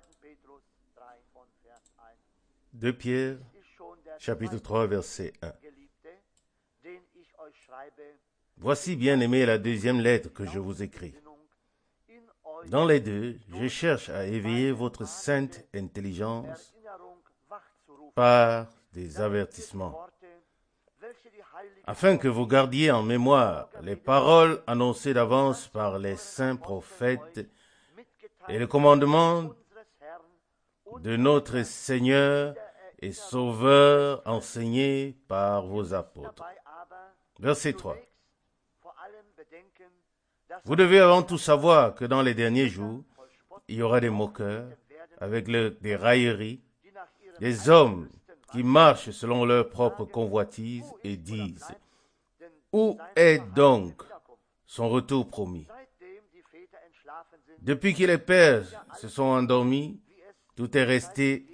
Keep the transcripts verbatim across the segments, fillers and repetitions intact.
deux Pierre, chapitre trois, verset un. Voici, bien-aimés, la deuxième lettre que je vous écris. Dans les deux, je cherche à éveiller votre sainte intelligence par des avertissements, afin que vous gardiez en mémoire les paroles annoncées d'avance par les saints prophètes et le commandement de notre Seigneur et Sauveur enseigné par vos apôtres. Verset trois. Vous devez avant tout savoir que dans les derniers jours, il y aura des moqueurs avec le, des railleries, des hommes qui marchent selon leur propre convoitise et disent « Où est donc son retour promis ?» Depuis que les pères se sont endormis, tout est resté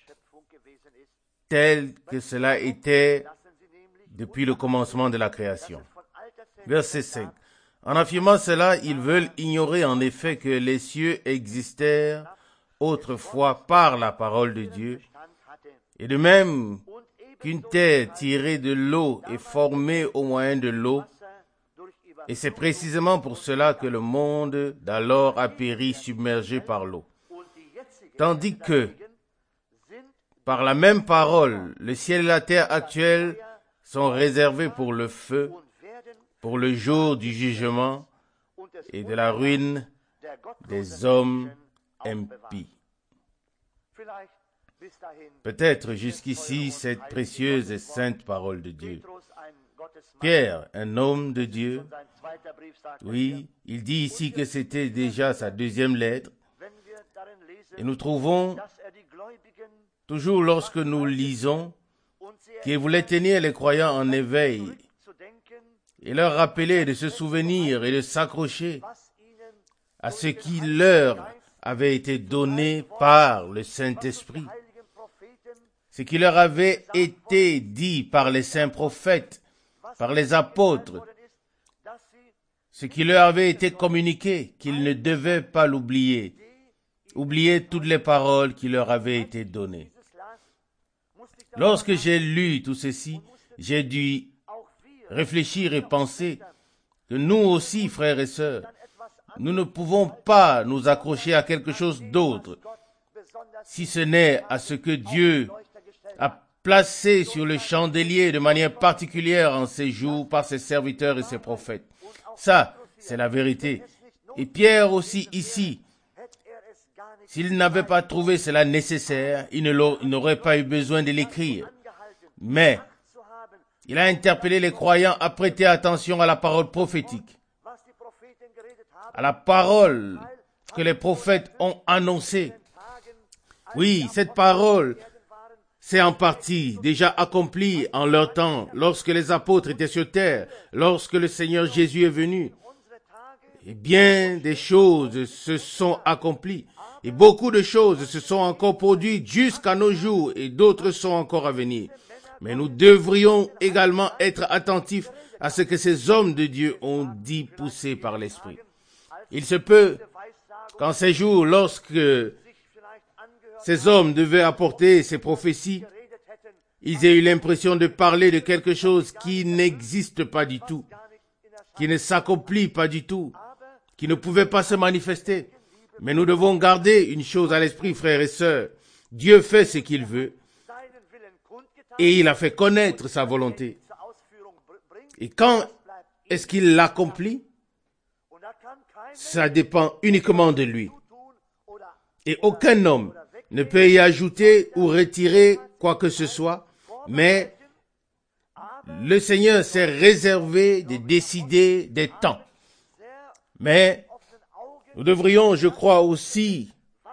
tel que cela était depuis le commencement de la création. Verset cinq. En affirmant cela, ils veulent ignorer en effet que les cieux existèrent autrefois par la parole de Dieu, et de même qu'une terre tirée de l'eau est formée au moyen de l'eau, et c'est précisément pour cela que le monde d'alors a péri submergé par l'eau. Tandis que, par la même parole, le ciel et la terre actuels sont réservés pour le feu, pour le jour du jugement et de la ruine des hommes impies. Peut-être jusqu'ici cette précieuse et sainte parole de Dieu. Pierre, un homme de Dieu, oui, il dit ici que c'était déjà sa deuxième lettre, et nous trouvons toujours lorsque nous lisons qu'il voulait tenir les croyants en éveil et leur rappeler de se souvenir et de s'accrocher à ce qui leur avait été donné par le Saint-Esprit, ce qui leur avait été dit par les saints prophètes, par les apôtres, ce qui leur avait été communiqué, qu'ils ne devaient pas l'oublier, oublier toutes les paroles qui leur avaient été données. Lorsque j'ai lu tout ceci, j'ai dû réfléchir et penser que nous aussi, frères et sœurs, nous ne pouvons pas nous accrocher à quelque chose d'autre, si ce n'est à ce que Dieu a placé sur le chandelier de manière particulière en ces jours par ses serviteurs et ses prophètes. Ça, c'est la vérité. Et Pierre aussi ici, s'il n'avait pas trouvé cela nécessaire, il n'aurait pas eu besoin de l'écrire. Mais il a interpellé les croyants à prêter attention à la parole prophétique, à la parole que les prophètes ont annoncée. Oui, cette parole s'est en partie déjà accomplie en leur temps, lorsque les apôtres étaient sur terre, lorsque le Seigneur Jésus est venu. Et bien des choses se sont accomplies. Et beaucoup de choses se sont encore produites jusqu'à nos jours et d'autres sont encore à venir. Mais nous devrions également être attentifs à ce que ces hommes de Dieu ont dit poussés par l'Esprit. Il se peut qu'en ces jours, lorsque ces hommes devaient apporter ces prophéties, ils aient eu l'impression de parler de quelque chose qui n'existe pas du tout, qui ne s'accomplit pas du tout, qui ne pouvait pas se manifester. Mais nous devons garder une chose à l'esprit, frères et sœurs. Dieu fait ce qu'il veut et il a fait connaître sa volonté. Et quand est-ce qu'il l'accomplit? Ça dépend uniquement de lui. Et aucun homme ne peut y ajouter ou retirer quoi que ce soit, mais le Seigneur s'est réservé de décider des temps. Mais nous devrions, je crois aussi,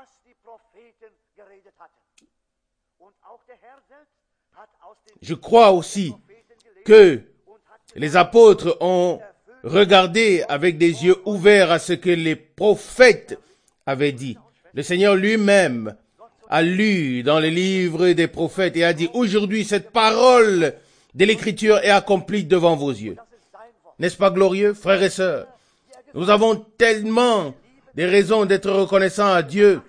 je crois aussi que les apôtres ont regardé avec des yeux ouverts à ce que les prophètes avaient dit. Le Seigneur lui-même a lu dans les livres des prophètes et a dit, aujourd'hui cette parole de l'Écriture est accomplie devant vos yeux. N'est-ce pas glorieux, frères et sœurs? Nous avons tellement des raisons d'être reconnaissants à Dieu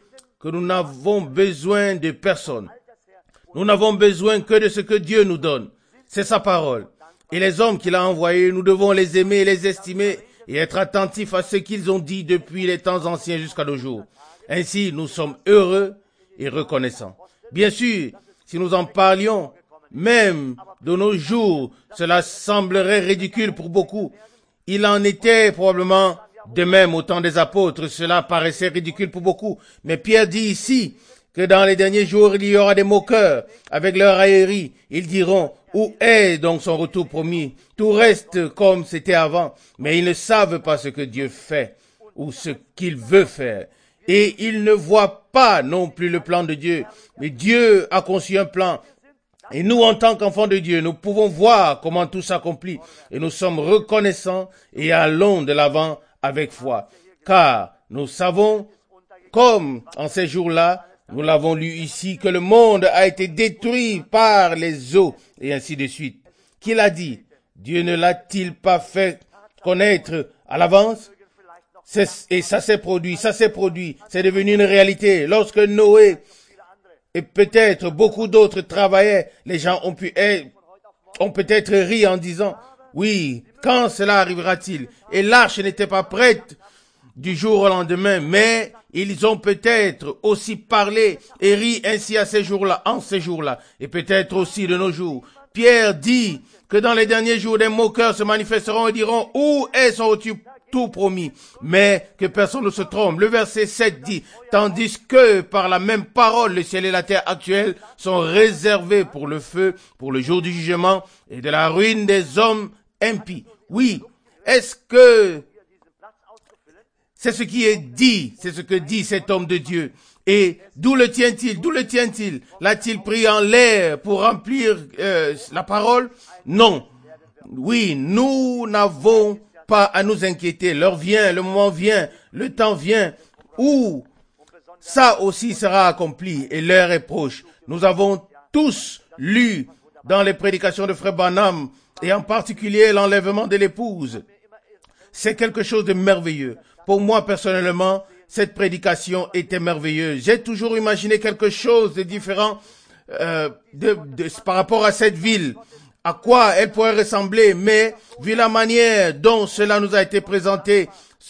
que nous n'avons besoin de personne. Nous n'avons besoin que de ce que Dieu nous donne. C'est sa parole. Et les hommes qu'il a envoyés, nous devons les aimer et les estimer et être attentifs à ce qu'ils ont dit depuis les temps anciens jusqu'à nos jours. Ainsi, nous sommes heureux et reconnaissants. Bien sûr, si nous en parlions, même de nos jours, cela semblerait ridicule pour beaucoup. Il en était probablement de même au temps des apôtres, cela paraissait ridicule pour beaucoup. Mais Pierre dit ici que dans les derniers jours, il y aura des moqueurs avec leur raillerie. Ils diront, où est donc son retour promis? Tout reste comme c'était avant, mais ils ne savent pas ce que Dieu fait ou ce qu'il veut faire. Et ils ne voient pas non plus le plan de Dieu. Mais Dieu a conçu un plan. Et nous, en tant qu'enfants de Dieu, nous pouvons voir comment tout s'accomplit. Et nous sommes reconnaissants et allons de l'avant avec foi. Car nous savons, comme en ces jours-là, nous l'avons lu ici, que le monde a été détruit par les eaux, et ainsi de suite. Qui l'a dit? Dieu ne l'a-t-il pas fait connaître à l'avance? C'est, et ça s'est produit, ça s'est produit, c'est devenu une réalité. Lorsque Noé et peut-être beaucoup d'autres travaillaient, les gens ont pu être, ont peut-être ri en disant, oui, quand cela arrivera-t-il? Et l'arche n'était pas prête du jour au lendemain, mais ils ont peut-être aussi parlé et ri ainsi à ces jours-là, en ces jours-là, et peut-être aussi de nos jours. Pierre dit que dans les derniers jours, des moqueurs se manifesteront et diront, où est son retour tout promis? Mais que personne ne se trompe. Le verset sept dit, tandis que par la même parole, le ciel et la terre actuelle sont réservés pour le feu, pour le jour du jugement et de la ruine des hommes impies. Oui, est-ce que c'est ce qui est dit, c'est ce que dit cet homme de Dieu? Et d'où le tient-il? D'où le tient-il? L'a-t-il pris en l'air pour remplir euh, la parole? Non. Oui, nous n'avons pas à nous inquiéter. L'heure vient, le moment vient, le temps vient où ça aussi sera accompli et l'heure est proche. Nous avons tous lu dans les prédications de Frère Branham et en particulier l'enlèvement de l'épouse. C'est quelque chose de merveilleux. Pour moi, personnellement, cette prédication était merveilleuse. J'ai toujours imaginé quelque chose de différent euh, de, de, par rapport à cette ville, à quoi elle pourrait ressembler, mais vu la manière dont cela nous a été présenté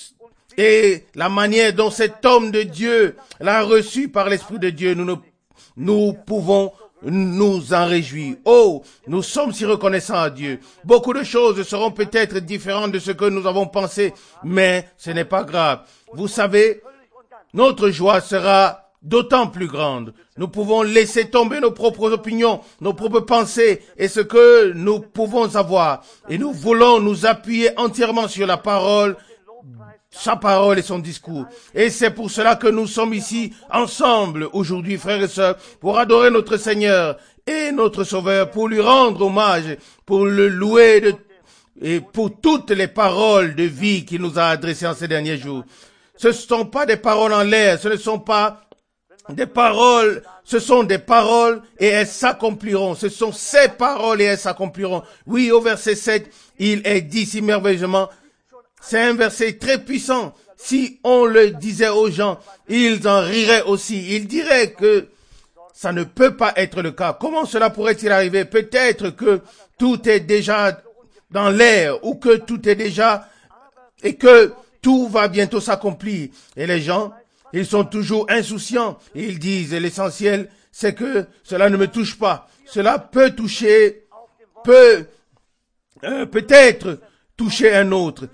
et la manière dont cet homme de Dieu l'a reçu par l'Esprit de Dieu, nous, nous, nous pouvons nous en réjouir. Oh, nous sommes si reconnaissants à Dieu. Beaucoup de choses seront peut-être différentes de ce que nous avons pensé, mais ce n'est pas grave. Vous savez, notre joie sera d'autant plus grande. Nous pouvons laisser tomber nos propres opinions, nos propres pensées et ce que nous pouvons avoir. Et nous voulons nous appuyer entièrement sur la parole, sa parole et son discours. Et c'est pour cela que nous sommes ici ensemble aujourd'hui, frères et sœurs, pour adorer notre Seigneur et notre Sauveur, pour lui rendre hommage, pour le louer de, et pour toutes les paroles de vie qu'il nous a adressées en ces derniers jours. Ce ne sont pas des paroles en l'air, ce ne sont pas des paroles, ce sont des paroles et elles s'accompliront. Ce sont ces paroles et elles s'accompliront. Oui, au verset sept, il est dit si merveilleusement, c'est un verset très puissant. Si on le disait aux gens, ils en riraient aussi. Ils diraient que ça ne peut pas être le cas. Comment cela pourrait-il arriver? Peut-être que tout est déjà dans l'air ou que tout est déjà et que tout va bientôt s'accomplir. Et les gens, ils sont toujours insouciants. Et ils disent, l'essentiel, c'est que cela ne me touche pas. Cela peut toucher, peut, euh, peut-être toucher un autre.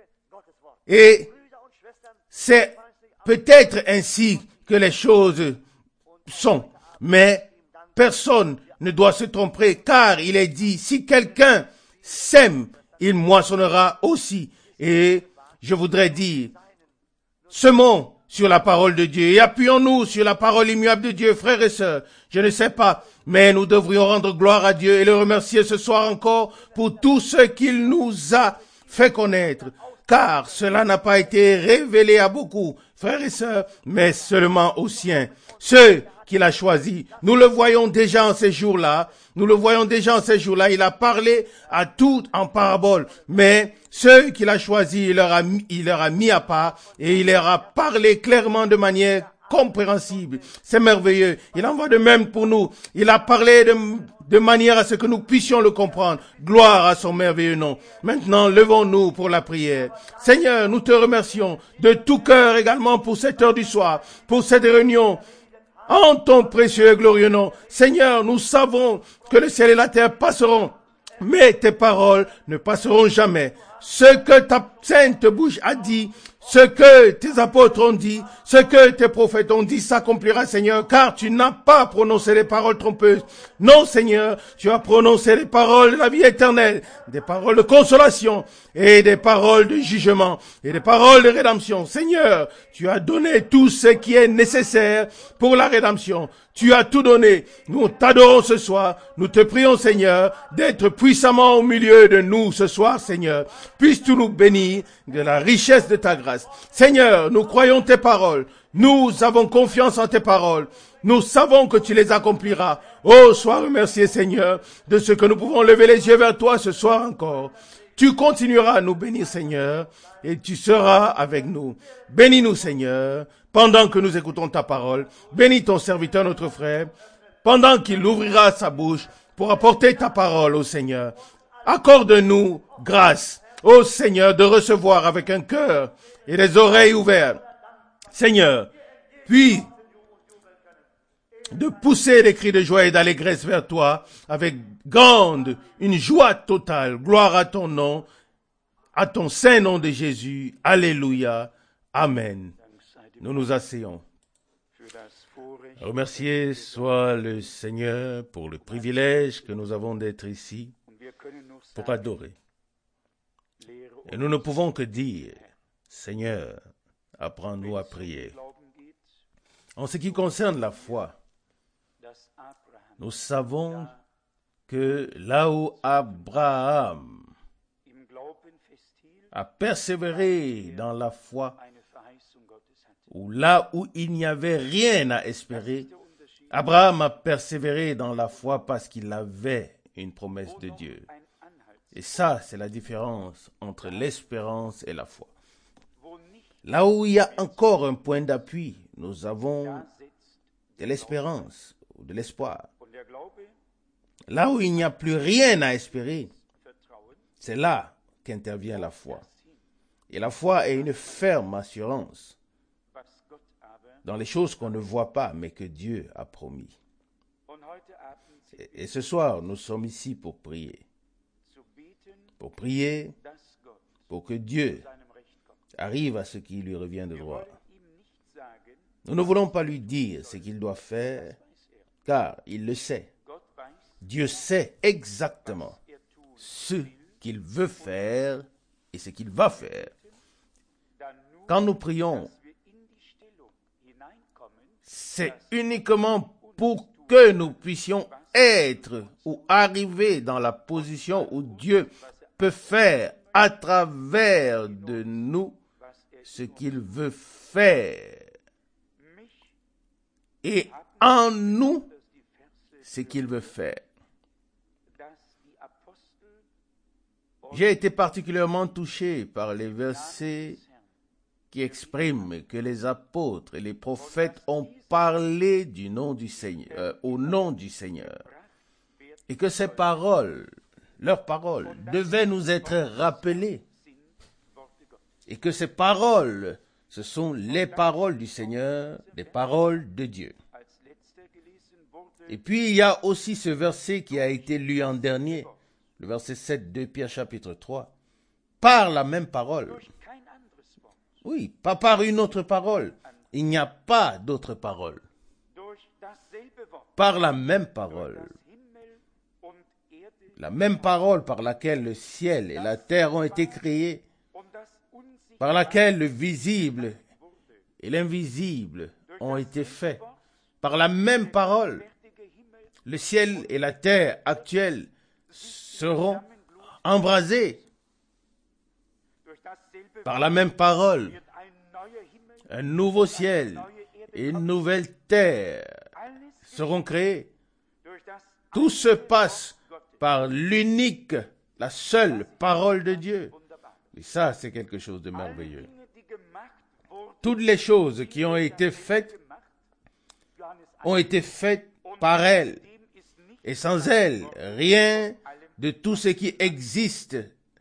Et c'est peut-être ainsi que les choses sont. Mais personne ne doit se tromper, car il est dit, si quelqu'un sème, il moissonnera aussi. Et je voudrais dire, semons sur la parole de Dieu et appuyons-nous sur la parole immuable de Dieu, frères et sœurs. Je ne sais pas, mais nous devrions rendre gloire à Dieu et le remercier ce soir encore pour tout ce qu'il nous a fait connaître. Car cela n'a pas été révélé à beaucoup, frères et sœurs, mais seulement aux siens, ceux qu'il a choisis. Nous le voyons déjà en ces jours-là, nous le voyons déjà en ces jours-là, il a parlé à tout en parabole, mais ceux qu'il a choisis, il leur a, mis, il leur a mis à part et il leur a parlé clairement de manière incompréhensible. C'est merveilleux. Il en va de même pour nous. Il a parlé de, de manière à ce que nous puissions le comprendre. Gloire à son merveilleux nom. Maintenant, levons-nous pour la prière. Seigneur, nous te remercions de tout cœur également pour cette heure du soir, pour cette réunion. En ton précieux et glorieux nom. Seigneur, nous savons que le ciel et la terre passeront, mais tes paroles ne passeront jamais. Ce que ta sainte bouche a dit, ce que tes apôtres ont dit, ce que tes prophètes ont dit s'accomplira, Seigneur, car tu n'as pas prononcé des paroles trompeuses. Non, Seigneur, tu as prononcé des paroles de la vie éternelle, des paroles de consolation et des paroles de jugement et des paroles de rédemption. Seigneur, tu as donné tout ce qui est nécessaire pour la rédemption. Tu as tout donné. Nous t'adorons ce soir. Nous te prions, Seigneur, d'être puissamment au milieu de nous ce soir, Seigneur. Puisses-tu nous bénir de la richesse de ta grâce. Seigneur, nous croyons tes paroles. Nous avons confiance en tes paroles. Nous savons que tu les accompliras. Oh, sois remercié, Seigneur, de ce que nous pouvons lever les yeux vers toi ce soir encore. Tu continueras à nous bénir, Seigneur, et tu seras avec nous. Bénis-nous, Seigneur, pendant que nous écoutons ta parole. Bénis ton serviteur, notre frère, pendant qu'il ouvrira sa bouche pour apporter ta parole au Seigneur. Accorde-nous grâce, ô Seigneur, de recevoir avec un cœur et des oreilles ouvertes. Seigneur, puis de pousser des cris de joie et d'allégresse vers toi avec grande, une joie totale. Gloire à ton nom, à ton saint nom de Jésus. Alléluia. Amen. Nous nous asseyons. Remercié soit le Seigneur pour le privilège que nous avons d'être ici pour adorer. Et nous ne pouvons que dire, Seigneur, apprends-nous à prier. En ce qui concerne la foi, nous savons que là où Abraham a persévéré dans la foi, ou là où il n'y avait rien à espérer, Abraham a persévéré dans la foi parce qu'il avait une promesse de Dieu. Et ça, c'est la différence entre l'espérance et la foi. Là où il y a encore un point d'appui, nous avons de l'espérance ou de l'espoir. Là où il n'y a plus rien à espérer, c'est là qu'intervient la foi. Et la foi est une ferme assurance dans les choses qu'on ne voit pas, mais que Dieu a promis. Et, et ce soir, nous sommes ici pour prier. Pour prier, pour que Dieu arrive à ce qui lui revient de droit. Nous ne voulons pas lui dire ce qu'il doit faire, car il le sait. Dieu sait exactement ce qu'il veut faire et ce qu'il va faire. Quand nous prions, c'est uniquement pour que nous puissions être ou arriver dans la position où Dieu peut faire à travers de nous ce qu'il veut faire. Et en nous, ce qu'il veut faire. J'ai été particulièrement touché par les versets qui expriment que les apôtres et les prophètes ont parlé du nom du Seigneur, euh, au nom du Seigneur. Et que ces paroles, leurs paroles, devaient nous être rappelées. Et que ces paroles, ce sont les paroles du Seigneur, les paroles de Dieu. Et puis, il y a aussi ce verset qui a été lu en dernier, le verset sept de Pierre chapitre trois, par la même parole. Oui, pas par une autre parole. Il n'y a pas d'autre parole. Par la même parole. La même parole par laquelle le ciel et la terre ont été créés, par laquelle le visible et l'invisible ont été faits. Par la même parole, le ciel et la terre actuels seront embrasés. Par la même parole, un nouveau ciel et une nouvelle terre seront créés. Tout se passe par l'unique, la seule parole de Dieu. Et ça, c'est quelque chose de merveilleux. Toutes les choses qui ont été faites ont été faites par elle. Et sans elle, rien de tout ce qui existe,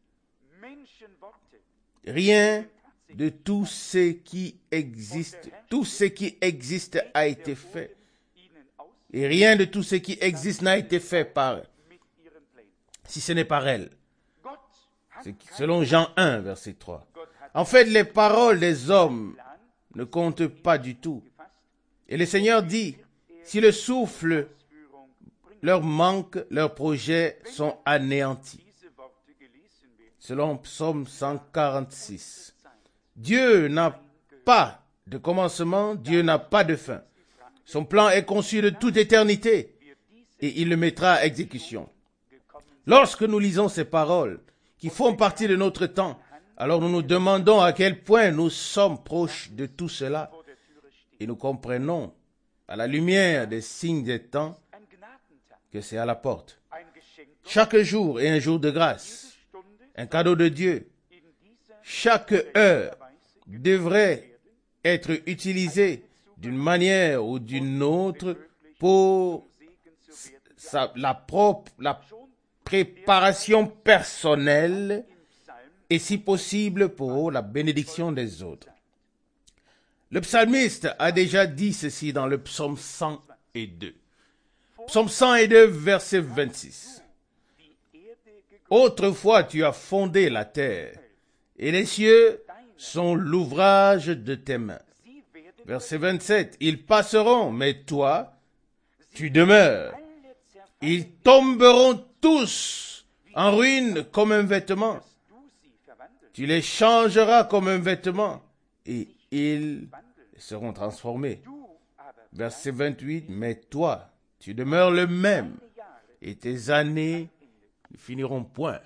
rien de tout ce qui existe, tout ce qui existe a été fait. Et rien de tout ce qui existe n'a été fait par elle, si ce n'est par elle. C'est selon Jean un, verset trois. En fait, les paroles des hommes ne comptent pas du tout. Et le Seigneur dit, si le souffle leur manque, leurs projets sont anéantis. Selon Psaume cent quarante-six. Dieu n'a pas de commencement, Dieu n'a pas de fin. Son plan est conçu de toute éternité et il le mettra à exécution. Lorsque nous lisons ces paroles qui font partie de notre temps, alors nous nous demandons à quel point nous sommes proches de tout cela et nous comprenons à la lumière des signes des temps que c'est à la porte. Chaque jour est un jour de grâce, un cadeau de Dieu. Chaque heure devrait être utilisée d'une manière ou d'une autre pour sa, la propre la préparation personnelle et si possible pour la bénédiction des autres. Le psalmiste a déjà dit ceci dans le psaume cent deux. Psaume cent deux, verset vingt-six. Autrefois tu as fondé la terre, et les cieux sont l'ouvrage de tes mains. Verset vingt-sept. Ils passeront, mais toi, tu demeures. Ils tomberont tous en ruine comme un vêtement. Tu les changeras comme un vêtement, et ils seront transformés. Verset vingt-huit. Mais toi, tu demeures le même, et tes années ne finiront point.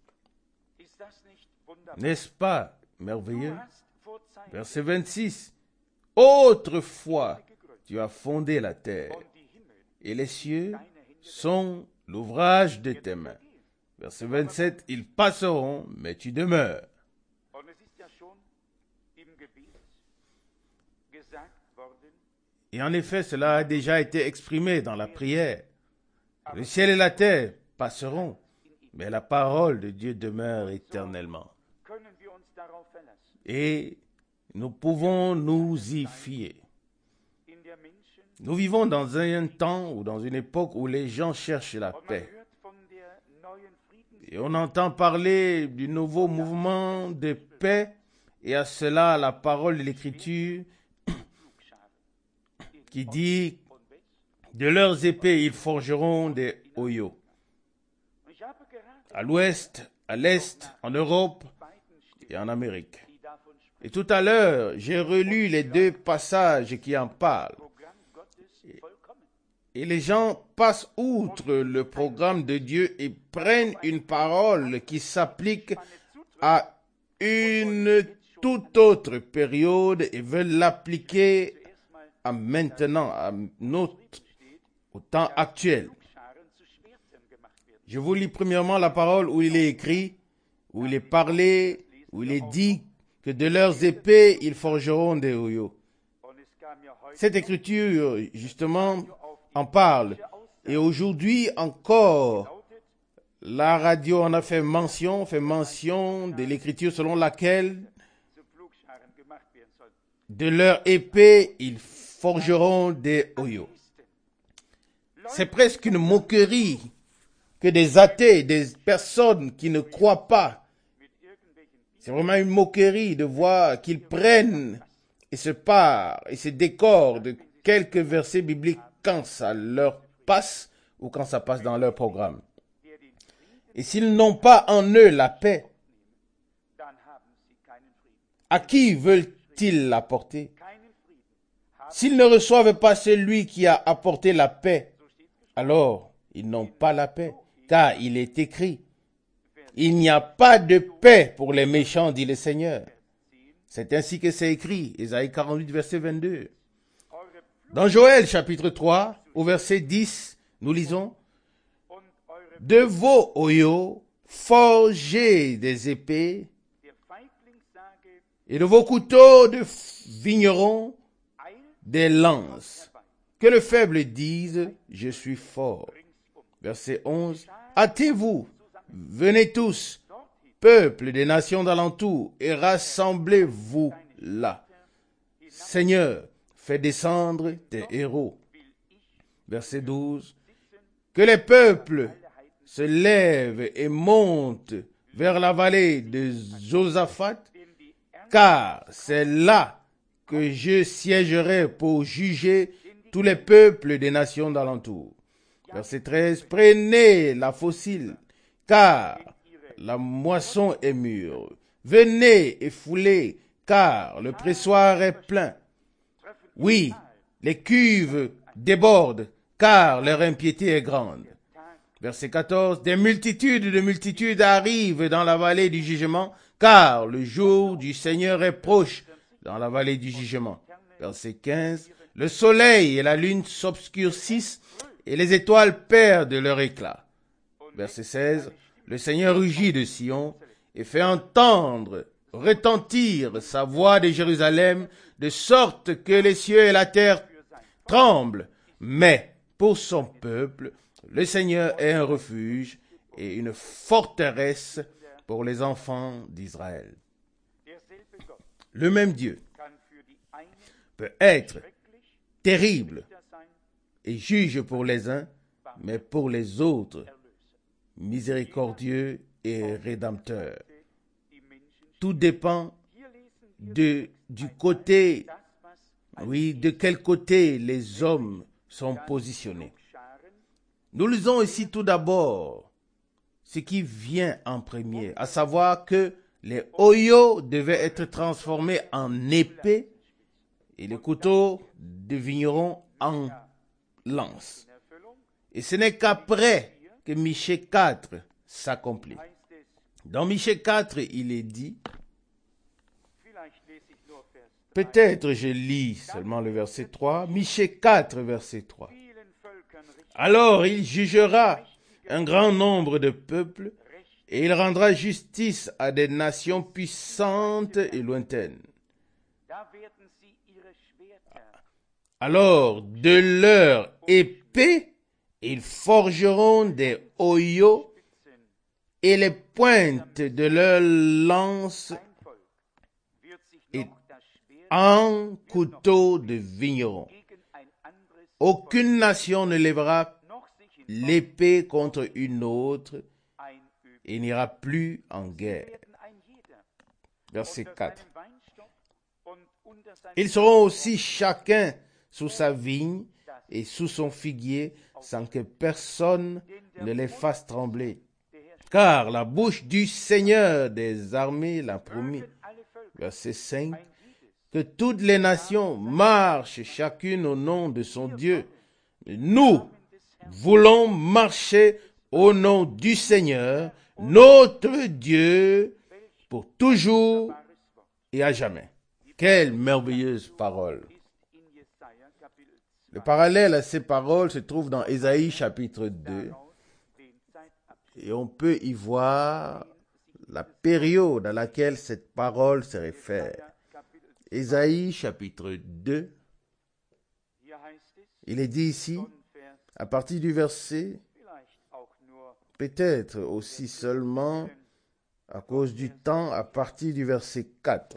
N'est-ce pas merveilleux? Verset vingt-six. Autrefois, tu as fondé la terre, et les cieux sont l'ouvrage de tes mains. Verset vingt-sept. Ils passeront, mais tu demeures. Et en effet, cela a déjà été exprimé dans la prière. Le ciel et la terre passeront, mais la parole de Dieu demeure éternellement. Et nous pouvons nous y fier. Nous vivons dans un temps ou dans une époque où les gens cherchent la paix. Et on entend parler du nouveau mouvement de paix, et à cela la parole de l'Écriture qui dit « De leurs épées, ils forgeront des oyaux. » À l'ouest, à l'est, en Europe et en Amérique. Et tout à l'heure, j'ai relu les deux passages qui en parlent. Et les gens passent outre le programme de Dieu et prennent une parole qui s'applique à une toute autre période et veulent l'appliquer à maintenant, à notre, au temps actuel. Je vous lis premièrement la parole où il est écrit, où il est parlé, où il est dit que de leurs épées, ils forgeront des oyaux. Cette écriture, justement, en parle. Et aujourd'hui encore, la radio en a fait mention, fait mention de l'écriture selon laquelle de leur épée, ils forgeront des oyaux. C'est presque une moquerie que des athées, des personnes qui ne croient pas, c'est vraiment une moquerie de voir qu'ils prennent et se parent et se décorent de quelques versets bibliques quand ça leur passe ou quand ça passe dans leur programme. Et s'ils n'ont pas en eux la paix, à qui veulent-ils l'apporter? S'ils ne reçoivent pas celui qui a apporté la paix, alors ils n'ont pas la paix, car il est écrit, il n'y a pas de paix pour les méchants, dit le Seigneur. C'est ainsi que c'est écrit, Ésaïe quarante-huit, verset vingt-deux. Dans Joël, chapitre trois, au verset dix, nous lisons, « De vos oyaux, forgez des épées, et de vos couteaux de vignerons, des lances. » Que le faible dise, je suis fort. Verset onze. Hâtez-vous, venez tous, peuple des nations d'alentour, et rassemblez-vous là. Seigneur, fais descendre tes héros. Verset douze. Que les peuples se lèvent et montent vers la vallée de Josaphat, car c'est là que je siégerai pour juger tous les peuples des nations d'alentour. Verset treize. Prenez la fossile, car la moisson est mûre. Venez et foulez, car le pressoir est plein. Oui, les cuves débordent, car leur impiété est grande. Verset quatorze. Des multitudes de multitudes arrivent dans la vallée du jugement, car le jour du Seigneur est proche dans la vallée du jugement. Verset quinze. Le soleil et la lune s'obscurcissent, et les étoiles perdent leur éclat. Verset seize. Le Seigneur rugit de Sion et fait entendre, retentir sa voix de Jérusalem, de sorte que les cieux et la terre tremblent. Mais pour son peuple, le Seigneur est un refuge et une forteresse pour les enfants d'Israël. Le même Dieu peut être terrible et juge pour les uns, mais pour les autres, miséricordieux et rédempteur. Tout dépend de, du côté, oui, de quel côté les hommes sont positionnés. Nous lisons ici tout d'abord ce qui vient en premier, à savoir que les oyaux devaient être transformés en épées et les couteaux de vigneron en lance. Et ce n'est qu'après que Michée quatre s'accomplit. Dans Michée quatre, il est dit, peut-être je lis seulement le verset trois, Michée quatre, verset trois. Alors il jugera un grand nombre de peuples et il rendra justice à des nations puissantes et lointaines. Alors de leur épée, ils forgeront des oyaux et les pointes de leurs lances et en couteau de vigneron. Aucune nation ne lèvera l'épée contre une autre et n'ira plus en guerre. Verset quatre. Ils seront aussi chacun sous sa vigne et sous son figuier, sans que personne ne les fasse trembler. Car la bouche du Seigneur des armées l'a promis. Verset cinq. Que toutes les nations marchent chacune au nom de son Dieu. Nous voulons marcher au nom du Seigneur, notre Dieu, pour toujours et à jamais. Quelle merveilleuse parole! Le parallèle à ces paroles se trouve dans Ésaïe chapitre deux. Et on peut y voir la période à laquelle cette parole se réfère. Ésaïe chapitre deux, il est dit ici, à partir du verset, peut-être aussi seulement à cause du temps, à partir du verset quatre.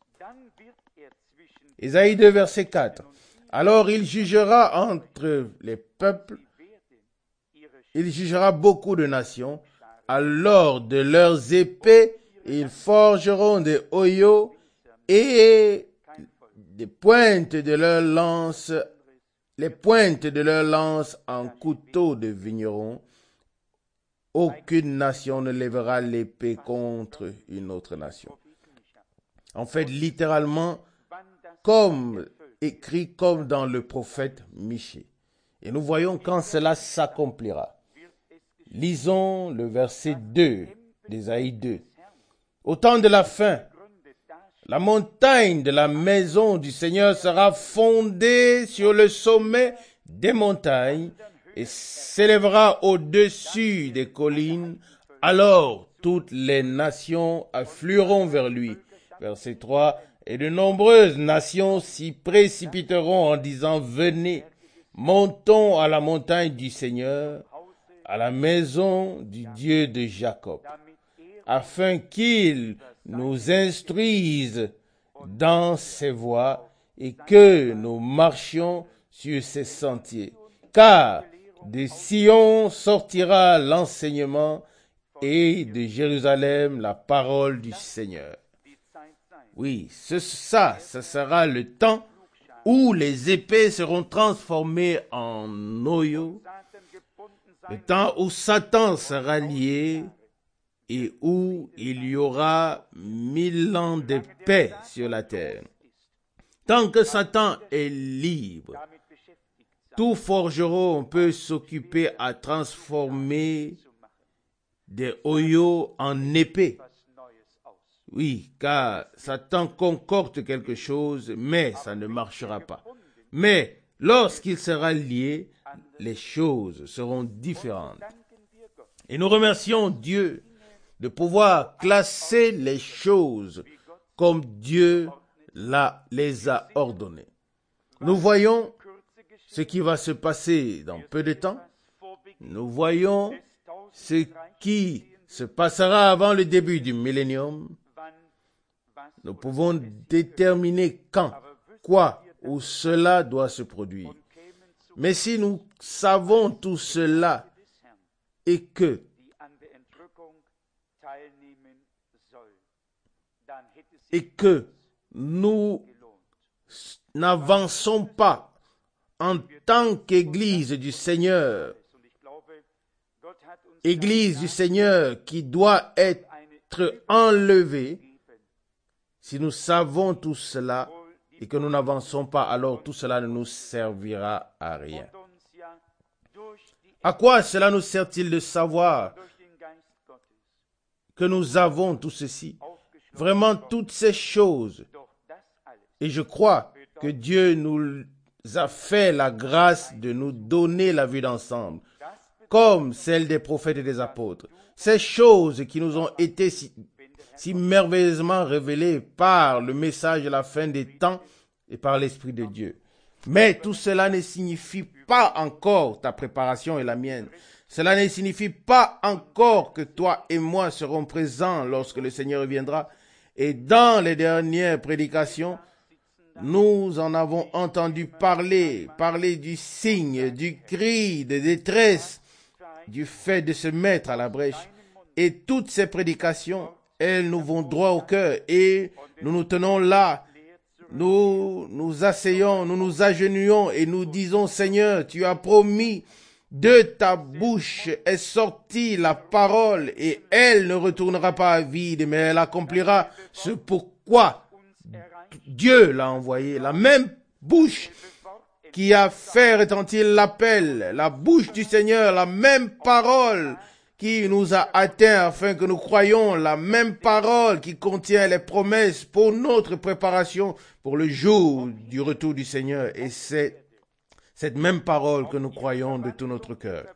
Ésaïe deux, verset quatre. Alors il jugera entre les peuples, il jugera beaucoup de nations, alors de leurs épées, ils forgeront des oyaux et des pointes de leurs lances, les pointes de leurs lances en couteau de vigneron. Aucune nation ne lèvera l'épée contre une autre nation. En fait, littéralement, comme écrit comme dans le prophète Michée. Et nous voyons quand cela s'accomplira. Lisons le verset deux d'Ésaïe deux. Au temps de la fin, la montagne de la maison du Seigneur sera fondée sur le sommet des montagnes et s'élèvera au-dessus des collines. Alors toutes les nations afflueront vers lui. Verset trois. Et de nombreuses nations s'y précipiteront en disant, venez, montons à la montagne du Seigneur, à la maison du Dieu de Jacob, afin qu'il nous instruise dans ses voies et que nous marchions sur ses sentiers. Car de Sion sortira l'enseignement et de Jérusalem la parole du Seigneur. Oui, ce, ça, ce sera le temps où les épées seront transformées en noyaux, le temps où Satan sera lié et où il y aura mille ans de paix sur la terre. Tant que Satan est libre, tout forgeron peut s'occuper à transformer des oyaux en épées. Oui, car Satan concocte quelque chose, mais ça ne marchera pas. Mais lorsqu'il sera lié, les choses seront différentes. Et nous remercions Dieu de pouvoir classer les choses comme Dieu la, les a ordonnées. Nous voyons ce qui va se passer dans peu de temps. Nous voyons ce qui se passera avant le début du millénium. Nous pouvons déterminer quand, quoi ou cela doit se produire. Mais si nous savons tout cela et que et que nous n'avançons pas en tant qu'Église du Seigneur, Église du Seigneur qui doit être enlevée, si nous savons tout cela et que nous n'avançons pas, alors tout cela ne nous servira à rien. À quoi cela nous sert-il de savoir que nous avons tout ceci? Vraiment toutes ces choses. Et je crois que Dieu nous a fait la grâce de nous donner la vue d'ensemble, comme celle des prophètes et des apôtres. Ces choses qui nous ont été si, si merveilleusement révélées par le message de la fin des temps et par l'Esprit de Dieu. Mais tout cela ne signifie pas encore ta préparation et la mienne. Cela ne signifie pas encore que toi et moi serons présents lorsque le Seigneur viendra. Et dans les dernières prédications, nous en avons entendu parler, parler du signe, du cri de détresse, du fait de se mettre à la brèche. Et toutes ces prédications, elles nous vont droit au cœur et nous nous tenons là. Nous nous asseyons, nous nous agenouillons et nous disons, Seigneur, tu as promis, de ta bouche est sortie la parole et elle ne retournera pas vide, mais elle accomplira ce pourquoi Dieu l'a envoyé. La même bouche qui a fait retentir l'appel, la bouche du Seigneur, la même parole qui nous a atteints afin que nous croyions, la même parole qui contient les promesses pour notre préparation pour le jour du retour du Seigneur. Et c'est cette même parole que nous croyons de tout notre cœur.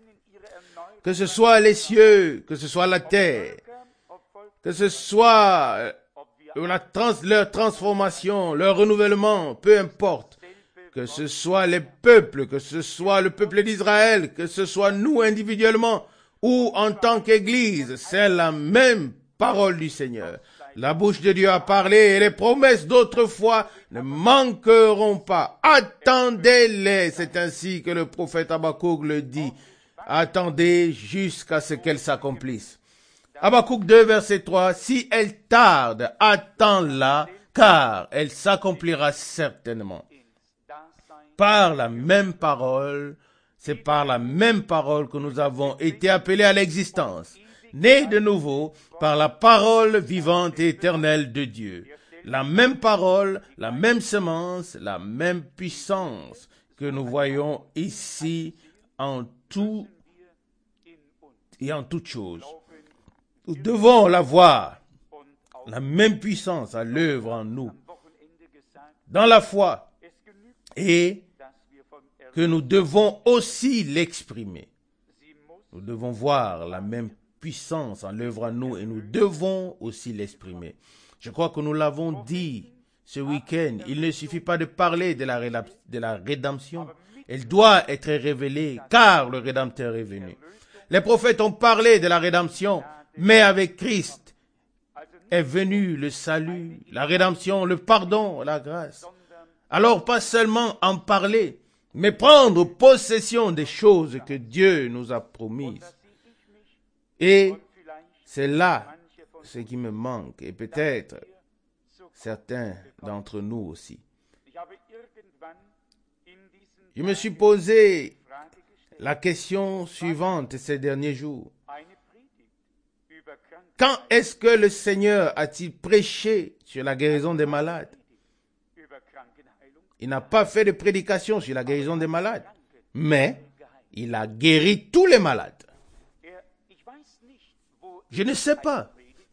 Que ce soit les cieux, que ce soit la terre, que ce soit la trans, leur transformation, leur renouvellement, peu importe. Que ce soit les peuples, que ce soit le peuple d'Israël, que ce soit nous individuellement ou en tant qu'Église, c'est la même parole du Seigneur. La bouche de Dieu a parlé et les promesses d'autrefois ne manqueront pas. Attendez-les, c'est ainsi que le prophète Habakkuk le dit. Attendez jusqu'à ce qu'elles s'accomplissent. Habakkuk deux, verset trois, si elle tarde, attends-la, car elle s'accomplira certainement. Par la même parole, c'est par la même parole que nous avons été appelés à l'existence. Nés de nouveau par la parole vivante et éternelle de Dieu. La même parole, la même semence, la même puissance que nous voyons ici en tout et en toute chose. Nous devons la voir, la même puissance à l'œuvre en nous, dans la foi, et que nous devons aussi l'exprimer. Nous devons voir la même puissance en l'œuvre en nous et nous devons aussi l'exprimer. Je crois que nous l'avons dit ce week-end. Il ne suffit pas de parler de la, de la rédemption, Elle doit être révélée car le Rédempteur est venu. Les prophètes ont parlé de la rédemption, mais avec Christ est venu le salut, la rédemption, le pardon, la grâce. Alors pas seulement en parler, mais prendre possession des choses que Dieu nous a promises. Et c'est là ce qui me manque, et peut-être certains d'entre nous aussi. Je me suis posé la question suivante ces derniers jours. Quand est-ce que le Seigneur a-t-il prêché sur la guérison des malades? Il n'a pas fait de prédication sur la guérison des malades, mais il a guéri tous les malades. Je ne sais pas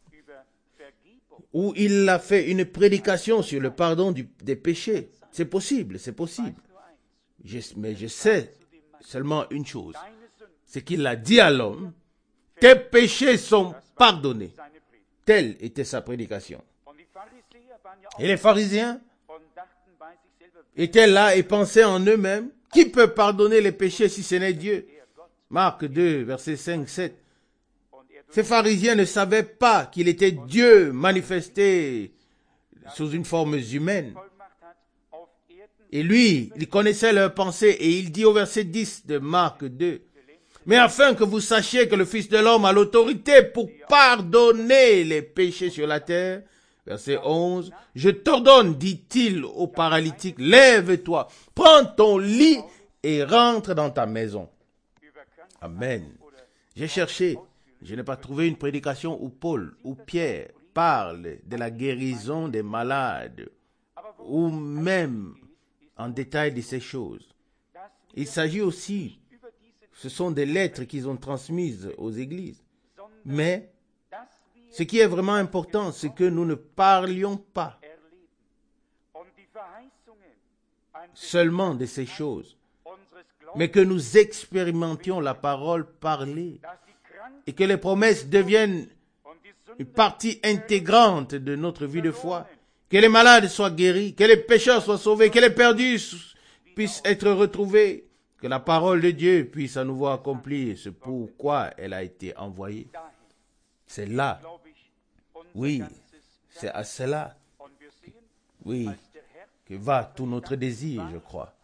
où il a fait une prédication sur le pardon du, des péchés. C'est possible, c'est possible. Je, mais je sais seulement une chose, c'est qu'il a dit à l'homme, tes péchés sont pardonnés. Telle était sa prédication. Et les pharisiens étaient là et pensaient en eux-mêmes, qui peut pardonner les péchés si ce n'est Dieu? Marc deux, versets cinq, sept. Ces pharisiens ne savaient pas qu'il était Dieu manifesté sous une forme humaine. Et lui, il connaissait leurs pensées et il dit au verset dix de Marc deux, mais afin que vous sachiez que le Fils de l'homme a l'autorité pour pardonner les péchés sur la terre. Verset onze, je t'ordonne, dit-il au paralytique, lève-toi, prends ton lit et rentre dans ta maison. Amen. J'ai cherché, je n'ai pas trouvé une prédication où Paul ou Pierre parlent de la guérison des malades ou même en détail de ces choses. Il s'agit aussi, ce sont des lettres qu'ils ont transmises aux églises. Mais ce qui est vraiment important, c'est que nous ne parlions pas seulement de ces choses, mais que nous expérimentions la parole parlée et que les promesses deviennent une partie intégrante de notre vie de foi. Que les malades soient guéris, que les pécheurs soient sauvés, que les perdus puissent être retrouvés, que la parole de Dieu puisse à nouveau accomplir ce pourquoi elle a été envoyée. C'est là, oui, c'est à cela, oui, que va tout notre désir, je crois.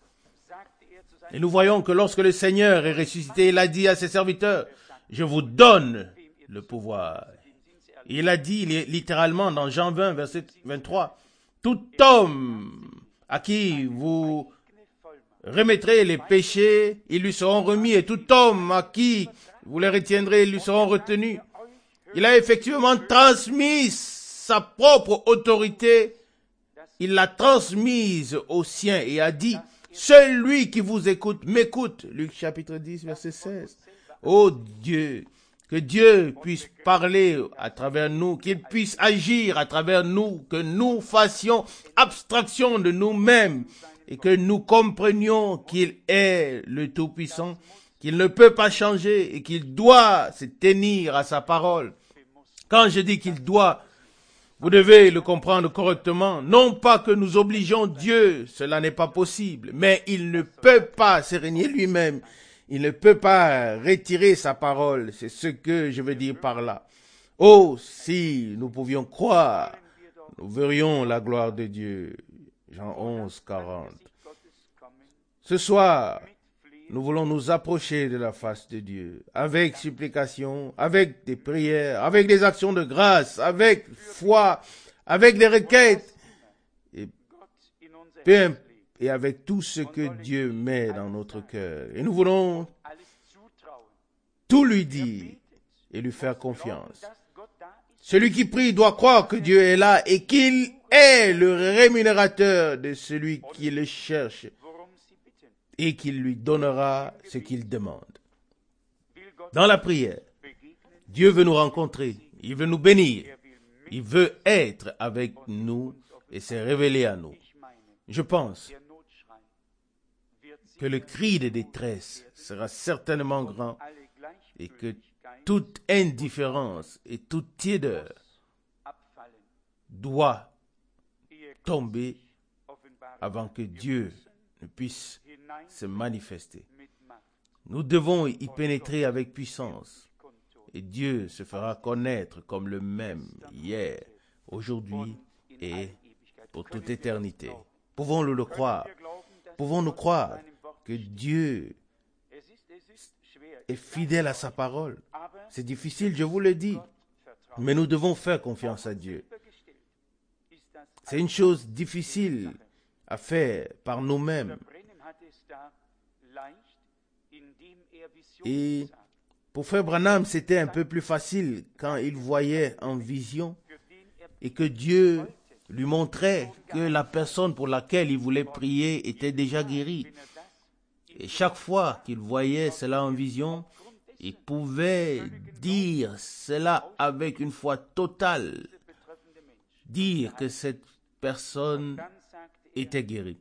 Et nous voyons que lorsque le Seigneur est ressuscité, il a dit à ses serviteurs, je vous donne le pouvoir. Il a dit littéralement dans Jean vingt, verset vingt-trois, tout homme à qui vous remettrez les péchés, ils lui seront remis, et tout homme à qui vous les retiendrez, ils lui seront retenus. Il a effectivement transmis sa propre autorité, il l'a transmise aux siens et a dit, celui qui vous écoute, m'écoute. Luc chapitre dix, verset seize. Oh Dieu, que Dieu puisse parler à travers nous, qu'il puisse agir à travers nous, que nous fassions abstraction de nous-mêmes et que nous comprenions qu'il est le Tout-Puissant, qu'il ne peut pas changer et qu'il doit se tenir à sa parole. Quand je dis qu'il doit, vous devez le comprendre correctement. Non pas que nous obligeons Dieu, cela n'est pas possible, mais il ne peut pas se régner lui-même. Il ne peut pas retirer sa parole. C'est ce que je veux dire par là. Oh, si nous pouvions croire, nous verrions la gloire de Dieu. Jean onze, quarante. Ce soir, nous voulons nous approcher de la face de Dieu avec supplication, avec des prières, avec des actions de grâce, avec foi, avec des requêtes et, et avec tout ce que Dieu met dans notre cœur. Et nous voulons tout lui dire et lui faire confiance. Celui qui prie doit croire que Dieu est là et qu'il est le rémunérateur de celui qui le cherche et qu'il lui donnera ce qu'il demande. Dans la prière, Dieu veut nous rencontrer, il veut nous bénir, il veut être avec nous et se révéler à nous. Je pense que le cri de détresse sera certainement grand et que toute indifférence et toute tiédeur doit tomber avant que Dieu ne puisse se manifester. Nous devons y pénétrer avec puissance. Et Dieu se fera connaître comme le même hier, aujourd'hui et pour toute éternité. Pouvons-nous le croire? Pouvons-nous croire que Dieu est fidèle à sa parole? C'est difficile, je vous le dis, mais nous devons faire confiance à Dieu. C'est une chose difficile à faire par nous-mêmes. Et pour Frère Branham, c'était un peu plus facile quand il voyait en vision et que Dieu lui montrait que la personne pour laquelle il voulait prier était déjà guérie. Et chaque fois qu'il voyait cela en vision, il pouvait dire cela avec une foi totale, dire que cette personne était guérie.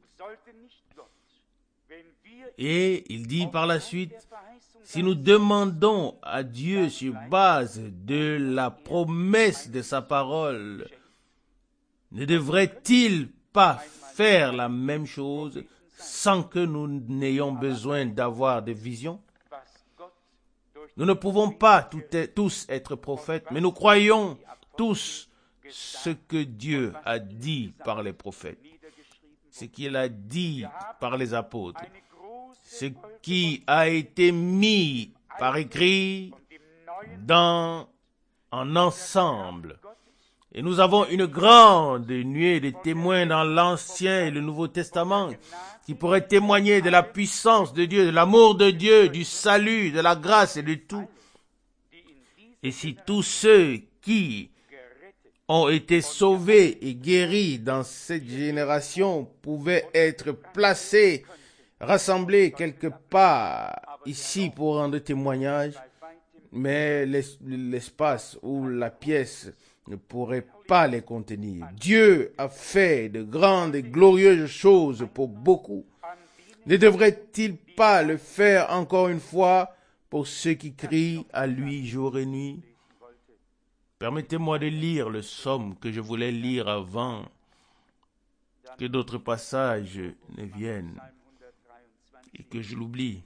Et il dit par la suite, si nous demandons à Dieu sur base de la promesse de sa parole, ne devrait-il pas faire la même chose sans que nous n'ayons besoin d'avoir des visions? Nous ne pouvons pas tout être, tous être prophètes, mais nous croyons tous ce que Dieu a dit par les prophètes, ce qu'il a dit par les apôtres, ce qui a été mis par écrit dans un ensemble. Et nous avons une grande nuée de témoins dans l'Ancien et le Nouveau Testament qui pourraient témoigner de la puissance de Dieu, de l'amour de Dieu, du salut, de la grâce et de tout. Et si tous ceux qui ont été sauvés et guéris dans cette génération pouvaient être placés, rassemblés quelque part ici pour rendre témoignage, mais l'espace ou la pièce ne pourrait pas les contenir. Dieu a fait de grandes et glorieuses choses pour beaucoup. Ne devrait-il pas le faire encore une fois pour ceux qui crient à lui jour et nuit? Permettez-moi de lire le psaume que je voulais lire avant que d'autres passages ne viennent et que je l'oublie.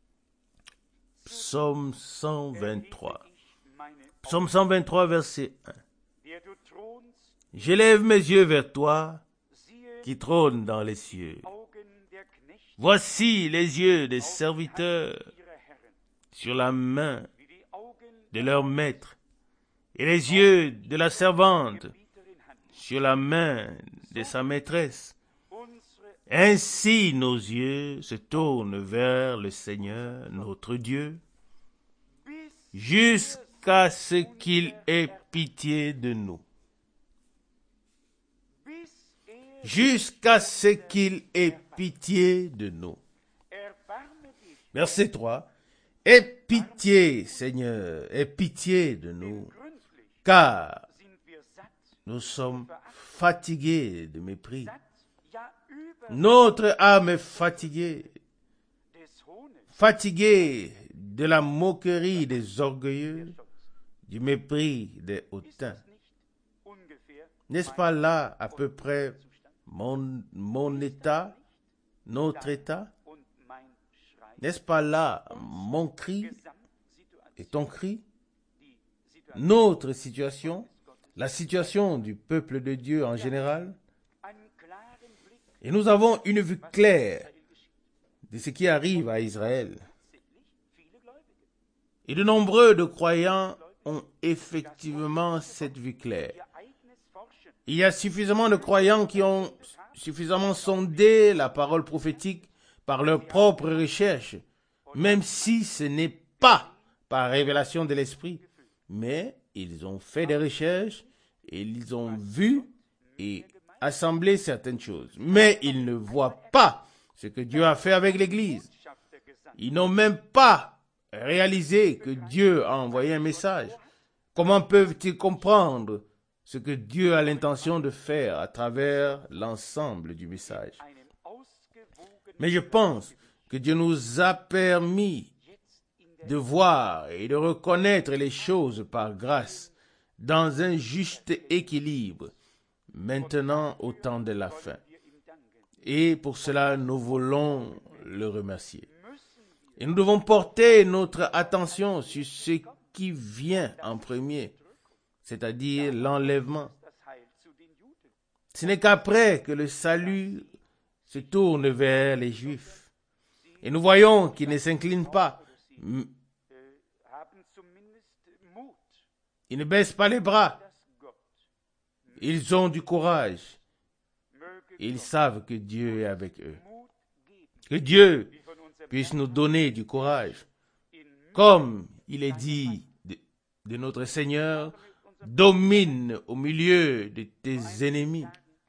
Psaume cent vingt-trois. Psaume cent vingt-trois, verset un. J'élève mes yeux vers toi, qui trône dans les cieux. Voici les yeux des serviteurs sur la main de leur maître, et les yeux de la servante sur la main de sa maîtresse. Ainsi nos yeux se tournent vers le Seigneur, notre Dieu, jusqu'à ce qu'il ait pitié de nous. Jusqu'à ce qu'il ait pitié de nous. Verset trois. Aie pitié, Seigneur, aie pitié de nous, car nous sommes fatigués de mépris. Notre âme est fatiguée, fatiguée de la moquerie des orgueilleux, du mépris des hautains. N'est-ce pas là à peu près mon, mon état, notre état? N'est-ce pas là mon cri et ton cri? Notre situation, la situation du peuple de Dieu en général? Et nous avons une vue claire de ce qui arrive à Israël. Et de nombreux de croyants ont effectivement cette vue claire. Il y a suffisamment de croyants qui ont suffisamment sondé la parole prophétique par leur propre recherche, même si ce n'est pas par révélation de l'Esprit. Mais ils ont fait des recherches et ils ont vu et assemblé certaines choses. Mais ils ne voient pas ce que Dieu a fait avec l'Église. Ils n'ont même pas réalisé que Dieu a envoyé un message. Comment peuvent-ils comprendre ce que Dieu a l'intention de faire à travers l'ensemble du message? Mais je pense que Dieu nous a permis de voir et de reconnaître les choses par grâce dans un juste équilibre, maintenant au temps de la fin. Et pour cela, nous voulons le remercier. Et nous devons porter notre attention sur ce qui vient en premier, c'est-à-dire l'enlèvement. Ce n'est qu'après que le salut se tourne vers les Juifs. Et nous voyons qu'ils ne s'inclinent pas. Ils ne baissent pas les bras. Ils ont du courage. Ils savent que Dieu est avec eux. Que Dieu puisse nous donner du courage. Comme il est dit de, de notre Seigneur, domine au milieu de tes ennemis.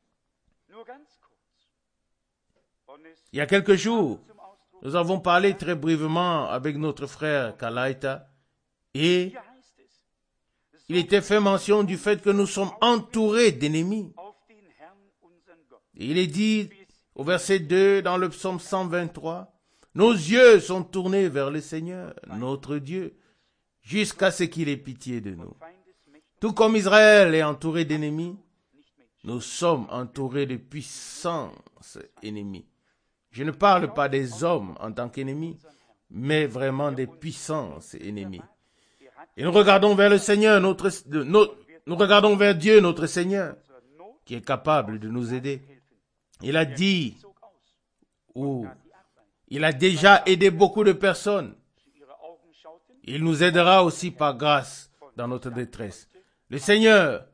Il y a quelques jours, nous avons parlé très brièvement avec notre frère Kalaita et il était fait mention du fait que nous sommes entourés d'ennemis. Et il est dit au verset deux dans le psaume cent vingt-trois, « Nos yeux sont tournés vers le Seigneur, notre Dieu, jusqu'à ce qu'il ait pitié de nous. » Tout comme Israël est entouré d'ennemis, nous sommes entourés de puissances ennemies. Je ne parle pas des hommes en tant qu'ennemis, mais vraiment des puissances ennemies. Et nous regardons vers le Seigneur, notre, notre, nous regardons vers Dieu, notre Seigneur, qui est capable de nous aider. Il a dit, ou il a déjà aidé beaucoup de personnes. Il nous aidera aussi par grâce dans notre détresse. Le Seigneur,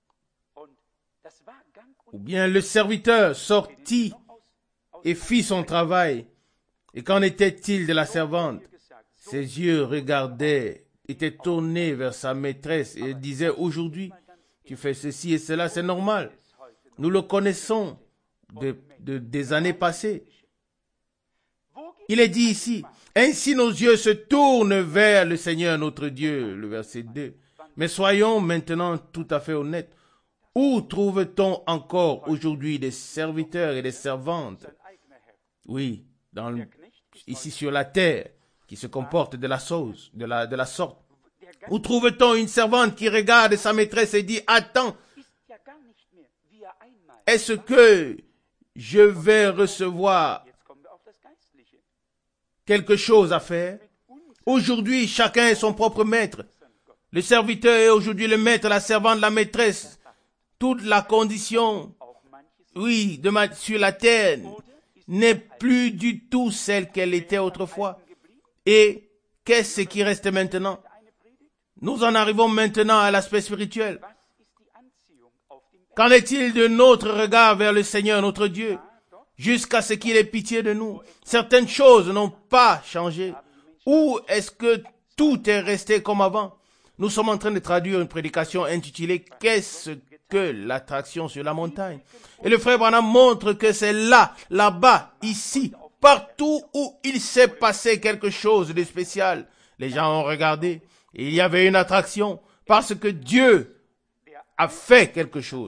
ou bien le serviteur, sortit et fit son travail. Et qu'en était-il de la servante? Ses yeux regardaient, étaient tournés vers sa maîtresse et disait, aujourd'hui, tu fais ceci et cela, c'est normal. Nous le connaissons de, de, des années passées. Il est dit ici, ainsi nos yeux se tournent vers le Seigneur notre Dieu, le verset deux. Mais soyons maintenant tout à fait honnêtes. Où trouve-t-on encore aujourd'hui des serviteurs et des servantes? Oui, dans le, ici sur la terre, qui se comportent de la, sauce, de la, de la sorte. Où trouve-t-on une servante qui regarde sa maîtresse et dit, attends, est-ce que je vais recevoir quelque chose à faire? Aujourd'hui, chacun est son propre maître. Le serviteur est aujourd'hui le maître, la servante, la maîtresse. Toute la condition, oui, de ma, sur la terre n'est plus du tout celle qu'elle était autrefois. Et qu'est-ce qui reste maintenant? Nous en arrivons maintenant à l'aspect spirituel. Qu'en est-il de notre regard vers le Seigneur, notre Dieu, jusqu'à ce qu'il ait pitié de nous? Certaines choses n'ont pas changé. Ou est-ce que tout est resté comme avant? Nous sommes en train de traduire une prédication intitulée « Qu'est-ce que l'attraction sur la montagne ?» Et le frère Branham montre que c'est là, là-bas, ici, partout où il s'est passé quelque chose de spécial. Les gens ont regardé et il y avait une attraction parce que Dieu a fait quelque chose.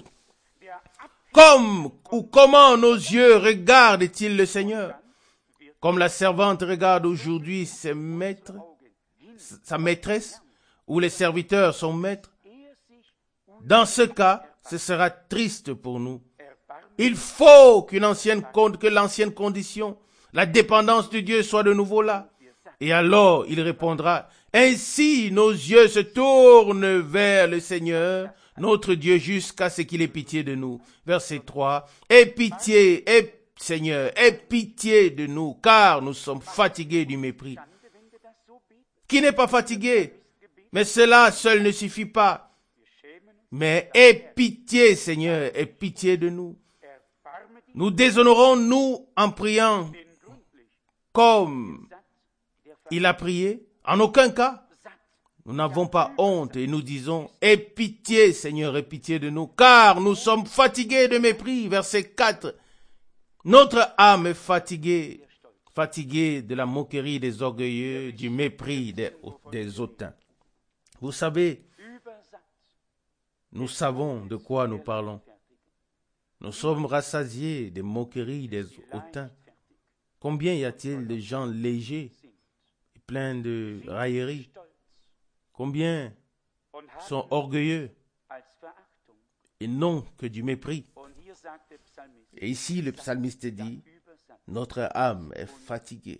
Comme ou comment nos yeux regardent-ils le Seigneur? Comme la servante regarde aujourd'hui ses maîtres, sa maîtresse, ou les serviteurs son maître. Dans ce cas, ce sera triste pour nous. Il faut qu'une ancienne, que l'ancienne condition, la dépendance de Dieu soit de nouveau là. Et alors, il répondra, ainsi nos yeux se tournent vers le Seigneur, notre Dieu, jusqu'à ce qu'il ait pitié de nous. Verset trois. Aie pitié, aie, Seigneur, aie pitié de nous, car nous sommes fatigués du mépris. Qui n'est pas fatigué? Mais cela seul ne suffit pas. Mais aie pitié, Seigneur, aie pitié de nous. Nous déshonorons-nous en priant comme il a prié? En aucun cas. Nous n'avons pas honte et nous disons, aie pitié, Seigneur, aie pitié de nous, car nous sommes fatigués de mépris. Verset quatre. Notre âme est fatiguée, fatiguée de la moquerie des orgueilleux, du mépris des, des hautains. Vous savez, nous savons de quoi nous parlons. Nous sommes rassasiés des moqueries des hautains. Combien y a-t-il de gens légers et pleins de railleries? Combien sont orgueilleux et non que du mépris? Et ici, le psalmiste dit, Notre âme est fatiguée.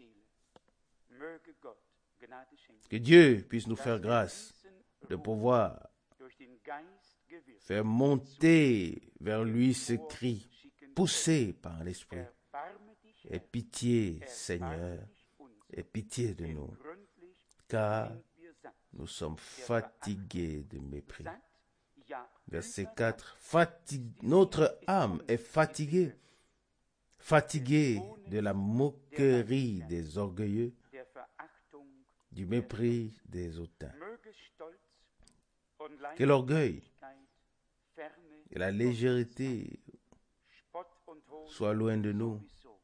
Que Dieu puisse nous faire grâce de pouvoir faire monter vers lui ce cri, poussé par l'Esprit. Aie pitié, Seigneur, aie pitié de nous, car nous sommes fatigués de mépris. Verset quatre. Fatigue, notre âme est fatiguée, fatiguée de la moquerie des orgueilleux, du mépris des hautains. Que l'orgueil et la légèreté soient loin de nous.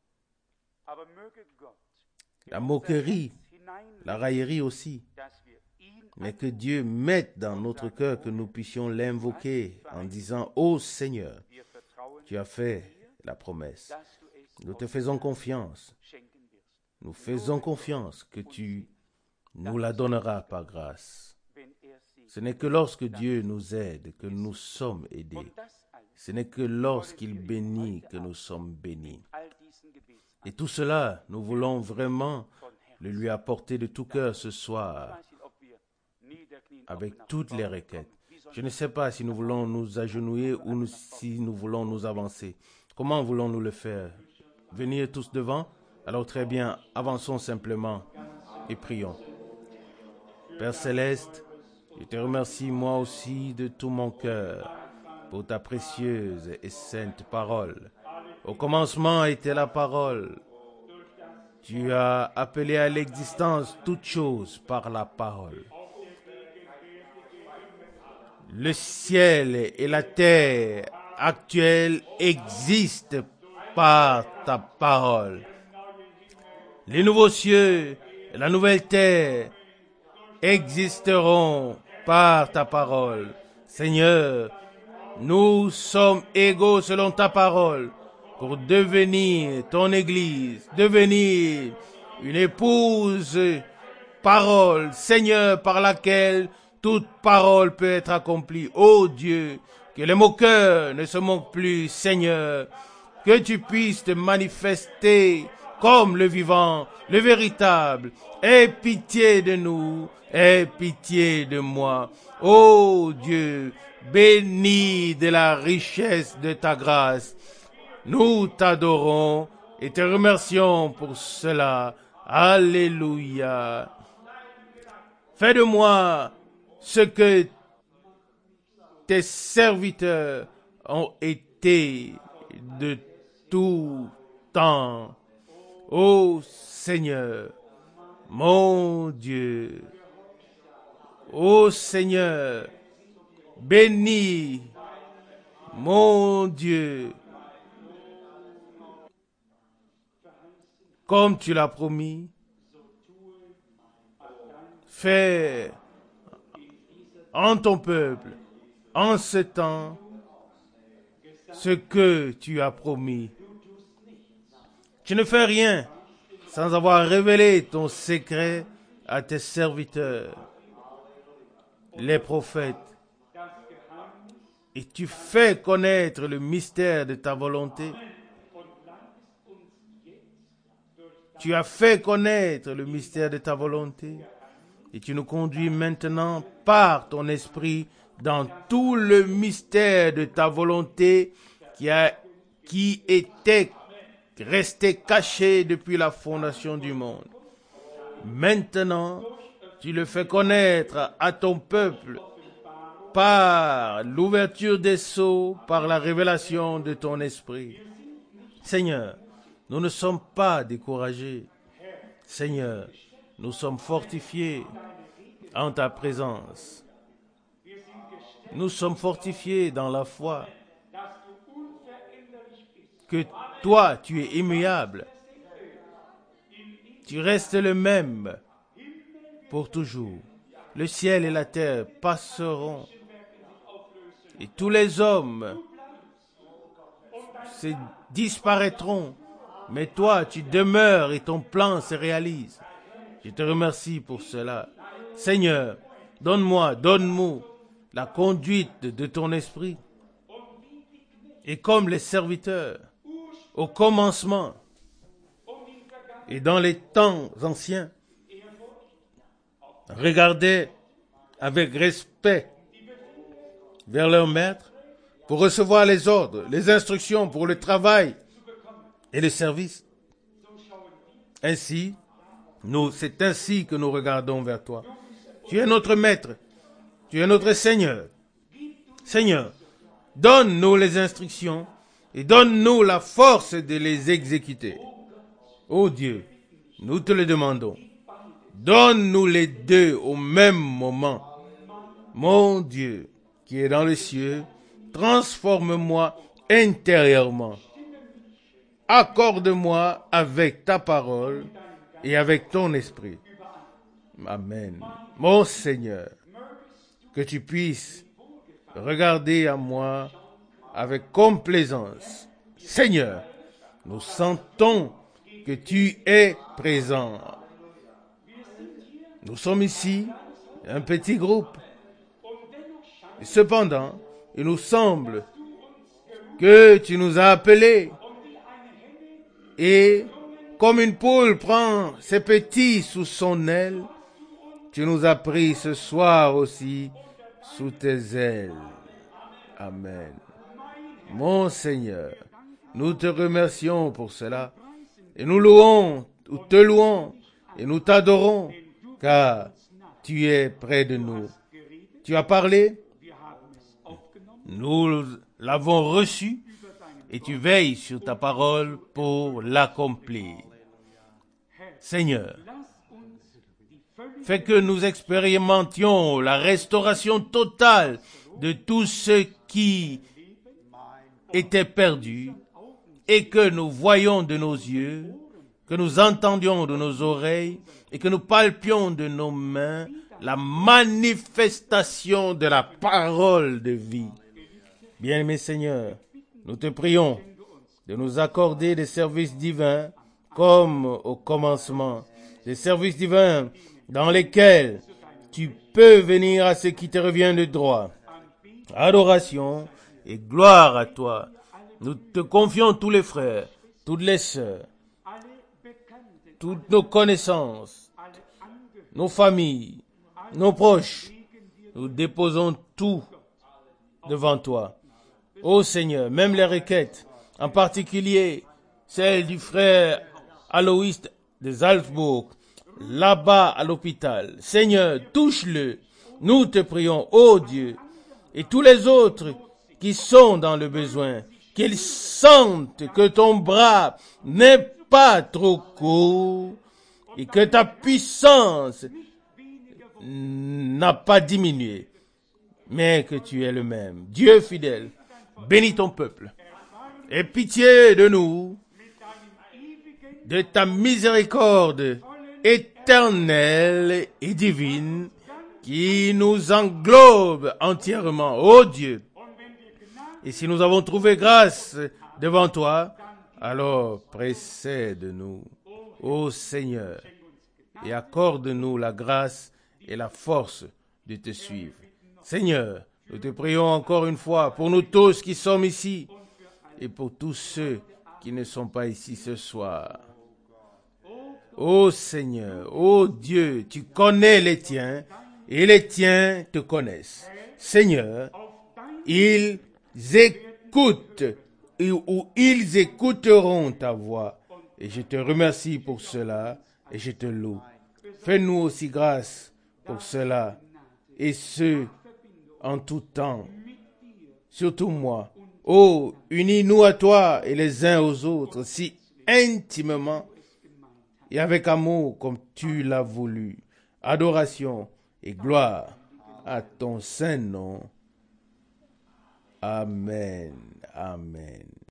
La moquerie, la raillerie aussi. Mais que Dieu mette dans notre cœur que nous puissions l'invoquer en disant « Ô Seigneur, tu as fait la promesse. Nous te faisons confiance. Nous faisons confiance que tu nous la donneras par grâce. » Ce n'est que lorsque Dieu nous aide que nous sommes aidés. Ce n'est que lorsqu'il bénit que nous sommes bénis. Et tout cela, nous voulons vraiment le lui apporter de tout cœur ce soir, avec toutes les requêtes. Je ne sais pas si nous voulons nous agenouiller ou nous, si nous voulons nous avancer. Comment voulons-nous le faire? Venir tous devant? Alors très bien, avançons simplement et prions. Père Céleste, je te remercie moi aussi de tout mon cœur pour ta précieuse et sainte parole. Au commencement était la parole. Tu as appelé à l'existence toutes choses par la parole. Le ciel et la terre actuelle existent par ta parole. Les nouveaux cieux et la nouvelle terre existeront par ta parole. Seigneur, nous sommes égaux selon ta parole pour devenir ton Église, devenir une épouse parole, Seigneur, par laquelle toute parole peut être accomplie. Ô Dieu, que les moqueurs ne se moquent plus, Seigneur, que tu puisses te manifester comme le vivant, le véritable. Aie pitié de nous, aie pitié de moi. Ô Dieu, bénis de la richesse de ta grâce. Nous t'adorons et te remercions pour cela. Alléluia. Fais de moi ce que tes serviteurs ont été de tout temps. Ô Seigneur, mon Dieu, ô Seigneur, bénis, mon Dieu, comme tu l'as promis. Fais en ton peuple, en ce temps, ce que tu as promis. Tu ne fais rien sans avoir révélé ton secret à tes serviteurs, les prophètes. Et tu fais connaître le mystère de ta volonté. Tu as fait connaître le mystère de ta volonté. Et tu nous conduis maintenant par ton esprit dans tout le mystère de ta volonté qui a, qui était resté caché depuis la fondation du monde. Maintenant, tu le fais connaître à ton peuple par l'ouverture des sceaux, par la révélation de ton esprit. Seigneur, nous ne sommes pas découragés. Seigneur, nous sommes fortifiés en ta présence. Nous sommes fortifiés dans la foi que toi, tu es immuable. Tu restes le même pour toujours. Le ciel et la terre passeront et tous les hommes se disparaîtront. Mais toi, tu demeures et ton plan se réalise. Je te remercie pour cela. Seigneur, donne-moi, donne-moi la conduite de ton esprit. Et comme les serviteurs, au commencement, et dans les temps anciens, regardaient avec respect vers leur maître pour recevoir les ordres, les instructions pour le travail et le service. Ainsi, nous, c'est ainsi que nous regardons vers toi. Tu es notre maître, tu es notre Seigneur. Seigneur, donne-nous les instructions et donne-nous la force de les exécuter. Ô Dieu, nous te le demandons. Donne-nous les deux au même moment. Mon Dieu, qui est dans les cieux, transforme-moi intérieurement. Accorde-moi avec ta parole et avec ton esprit. Amen. Mon Seigneur, que tu puisses regarder à moi avec complaisance. Seigneur, nous sentons que tu es présent. Nous sommes ici, un petit groupe. Et cependant, il nous semble que tu nous as appelés. Et comme une poule prend ses petits sous son aile, tu nous as pris ce soir aussi sous tes ailes. Amen. Mon Seigneur, nous te remercions pour cela. Et nous louons, ou te louons, et nous t'adorons, car tu es près de nous. Tu as parlé, nous l'avons reçu, et tu veilles sur ta parole pour l'accomplir. Seigneur, fais que nous expérimentions la restauration totale de tout ce qui était perdu et que nous voyions de nos yeux, que nous entendions de nos oreilles et que nous palpions de nos mains la manifestation de la parole de vie. Bien-aimé Seigneur, nous te prions de nous accorder des services divins comme au commencement, des services divins dans lesquels tu peux venir à ce qui te revient de droit. Adoration et gloire à toi. Nous te confions tous les frères, toutes les sœurs, toutes nos connaissances, nos familles, nos proches. Nous déposons tout devant toi. Ô Seigneur, même les requêtes, en particulier celle du frère Aloïs de Salzbourg, là-bas à l'hôpital. Seigneur, touche-le. Nous te prions, ô Dieu, et tous les autres qui sont dans le besoin, qu'ils sentent que ton bras n'est pas trop court et que ta puissance n'a pas diminué, mais que tu es le même. Dieu fidèle, bénis ton peuple. Aie pitié de nous, de ta miséricorde éternelle et divine qui nous englobe entièrement, ô Dieu. Et si nous avons trouvé grâce devant toi, alors précède-nous, ô Seigneur, et accorde-nous la grâce et la force de te suivre. Seigneur, nous te prions encore une fois pour nous tous qui sommes ici et pour tous ceux qui ne sont pas ici ce soir. Ô Seigneur, ô Dieu, tu connais les tiens et les tiens te connaissent. Seigneur, ils écoutent ou ils écouteront ta voix. Et je te remercie pour cela et je te loue. Fais-nous aussi grâce pour cela et ce, en tout temps. Surtout moi. Oh, unis-nous à toi et les uns aux autres si intimement et avec amour comme tu l'as voulu. Adoration et gloire à ton saint nom. Amen. Amen.